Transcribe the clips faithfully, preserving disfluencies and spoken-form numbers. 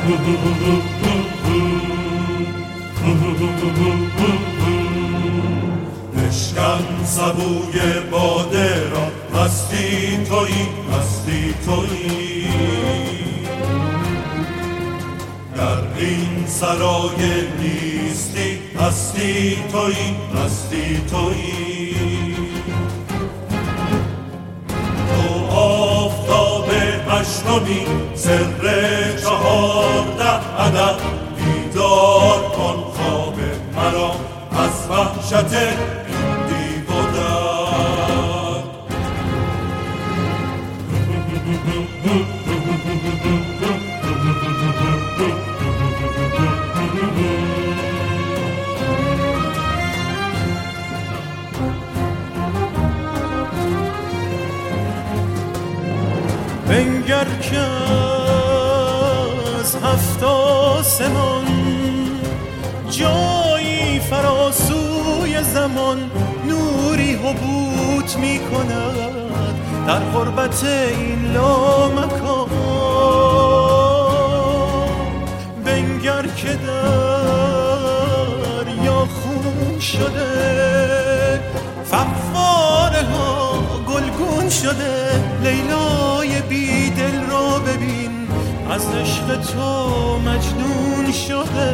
بشکن سبوی باده را، مستی تویی مستی تویی، در این سرای نیستی هستی تویی هستی تویی. تو آفتاب هشتمی سر چهارده عدد، بیدار کن خواب مرا از وحشت این دیو و درد. بنگر که از هفت آسمان جایی فراسوی زمان نوری حبوط می کند در غربت این لامکان. بنگر که دریا خون شده، فواره ها گلگون شده، لیلای بی دل را ببین از عشق تو مجنون شده.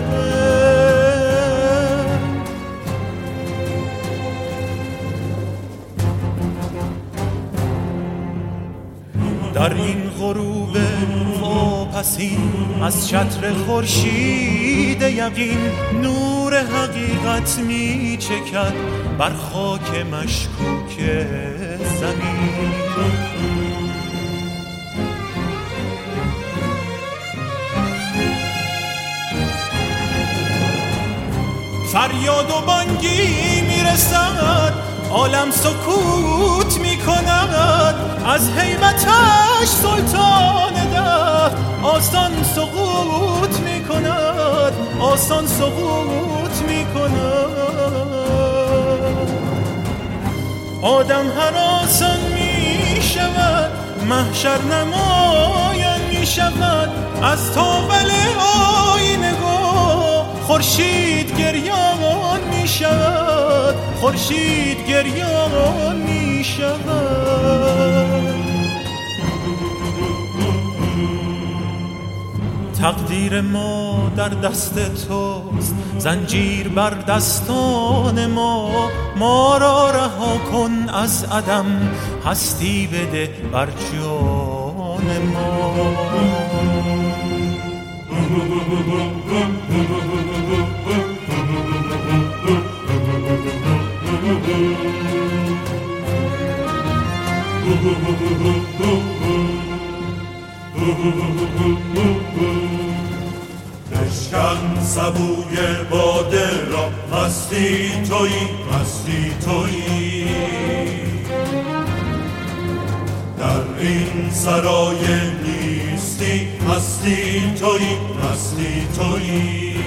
در این غروب واپسین از چتر خورشید یقین نور حقیقت می چکد بر خاک مشکوک زمین. فریاد و بانگی میرسد، عالم سکوت میکند، از هیبتش سلطان ده آسان سقوط میکند آسان سقوط میکند. آدم هراسان میشود، محشر نمایان میشود، از تاول آینه گاه خورشید گریان می شود خورشید گریان می شود. تقدیر ما در دست توست، زنجیر بر دستان ما، ما را رها کن از عدم، هستی بده بر جان ما. بشکن سبوی باده را، مستی تویی مستی تویی، در این سرای نیستی هستی تویی هستی تویی.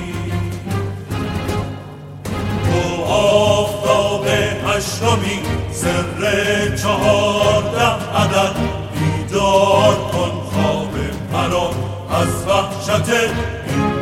تو آفتاب هشتمی سر چهارده عدد، بیدار کن خواب مرا از وحشت این